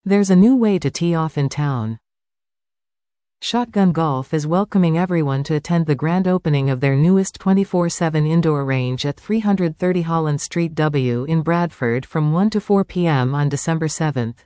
There's a new way to tee off in town. Shotgun Golf is welcoming everyone to attend the grand opening of their newest 24/7 indoor range at 330 Holland Street W in Bradford from 1 to 4 p.m. on December 7th.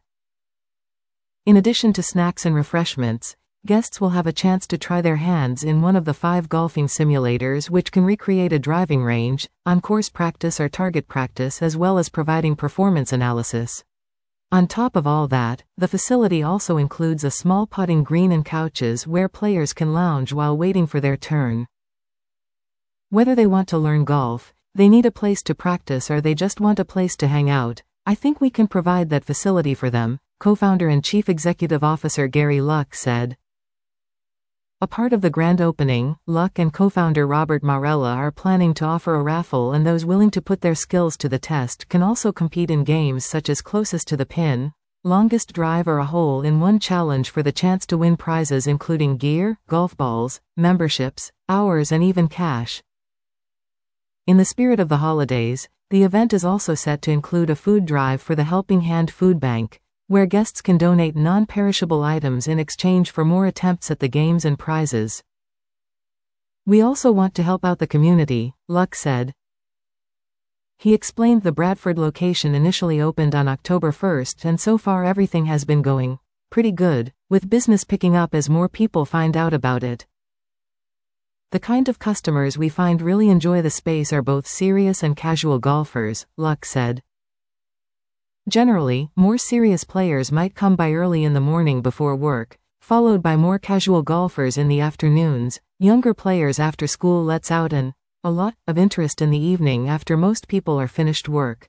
In addition to snacks and refreshments, guests will have a chance to try their hands in one of the 5 golfing simulators which can recreate a driving range, on-course practice or target practice, as well as providing performance analysis. On top of all that, the facility also includes a small putting green and couches where players can lounge while waiting for their turn. Whether they want to learn golf, they need a place to practice, or they just want a place to hang out, I think we can provide that facility for them, co-founder and chief executive officer Gary Luck said. A part of the grand opening, Luck and co-founder Robert Marella are planning to offer a raffle, and those willing to put their skills to the test can also compete in games such as closest to the pin, longest drive, or a hole-in-one challenge for the chance to win prizes including gear, golf balls, memberships, hours, and even cash. In the spirit of the holidays, the event is also set to include a food drive for the Helping Hand Food Bank, where guests can donate non-perishable items in exchange for more attempts at the games and prizes. We also want to help out the community, Luck said. He explained the Bradford location initially opened on October 1st, and so far everything has been going pretty good, with business picking up as more people find out about it. The kind of customers we find really enjoy the space are both serious and casual golfers, Luck said. Generally, more serious players might come by early in the morning before work, followed by more casual golfers in the afternoons, younger players after school lets out, and a lot of interest in the evening after most people are finished work.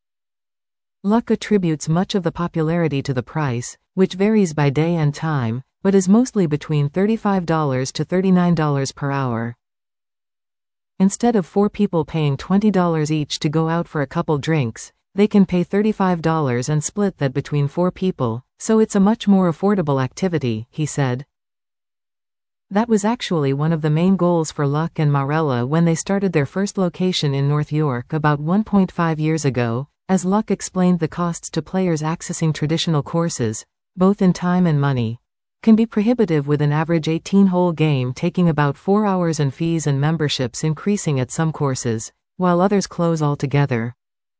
Luck attributes much of the popularity to the price, which varies by day and time, but is mostly between $35 to $39 per hour. Instead of 4 people paying $20 each to go out for a couple drinks, they can pay $35 and split that between 4 people, so it's a much more affordable activity, he said. That was actually one of the main goals for Luck and Marella when they started their first location in North York about 1.5 years ago, as Luck explained. The costs to players accessing traditional courses, both in time and money, can be prohibitive, with an average 18-hole game taking about 4 hours and fees and memberships increasing at some courses, while others close altogether.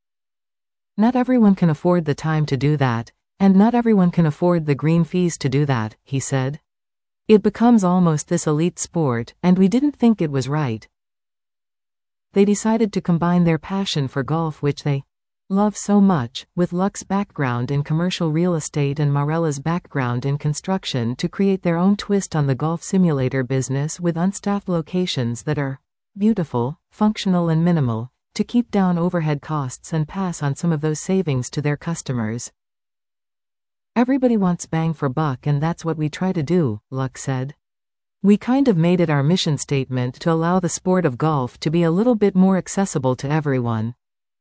Not everyone can afford the time to do that, and not everyone can afford the green fees to do that, he said. It becomes almost this elite sport, and we didn't think it was right. They decided to combine their passion for golf, which they love so much, with Luck's background in commercial real estate and Marella's background in construction, to create their own twist on the golf simulator business with unstaffed locations that are beautiful, functional, and minimal, to keep down overhead costs and pass on some of those savings to their customers. Everybody wants bang for buck, and that's what we try to do, Luck said. We kind of made it our mission statement to allow the sport of golf to be a little bit more accessible to everyone.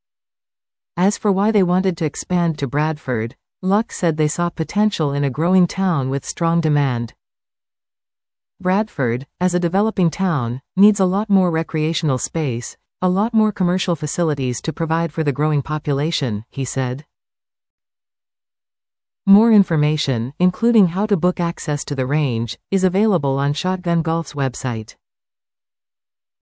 As for why they wanted to expand to Bradford, Luck said they saw potential in a growing town with strong demand. Bradford, as a developing town, needs a lot more recreational space, a lot more commercial facilities to provide for the growing population, he said. More information, including how to book access to the range, is available on Shotgun Golf's website.